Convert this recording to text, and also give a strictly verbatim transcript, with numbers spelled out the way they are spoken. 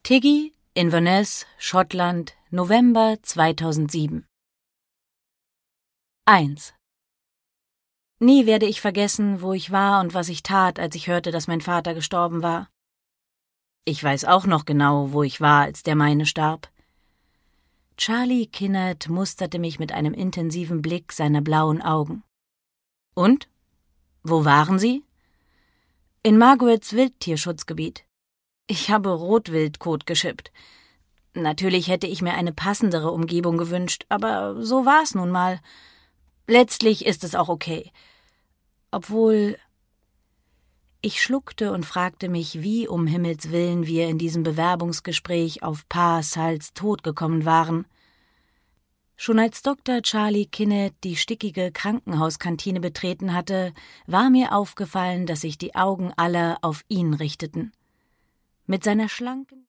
Tiggy, Inverness, Schottland, November zweitausendsieben. eins. Nie werde ich vergessen, wo ich war und was ich tat, als ich hörte, dass mein Vater gestorben war. Ich weiß auch noch genau, wo ich war, als der meine starb. Charlie Kinnaird musterte mich mit einem intensiven Blick seiner blauen Augen. Und? Wo waren Sie? In Margarets Wildtierschutzgebiet. Ich habe Rotwildkot geschippt. Natürlich hätte ich mir eine passendere Umgebung gewünscht, aber so war's nun mal. Letztlich ist es auch okay. Obwohl... Ich schluckte und fragte mich, wie um Himmels willen wir in diesem Bewerbungsgespräch auf Pa Sals Tod gekommen waren. Schon als Doktor Charlie Kinnaird die stickige Krankenhauskantine betreten hatte, war mir aufgefallen, dass sich die Augen aller auf ihn richteten. Mit seiner schlanken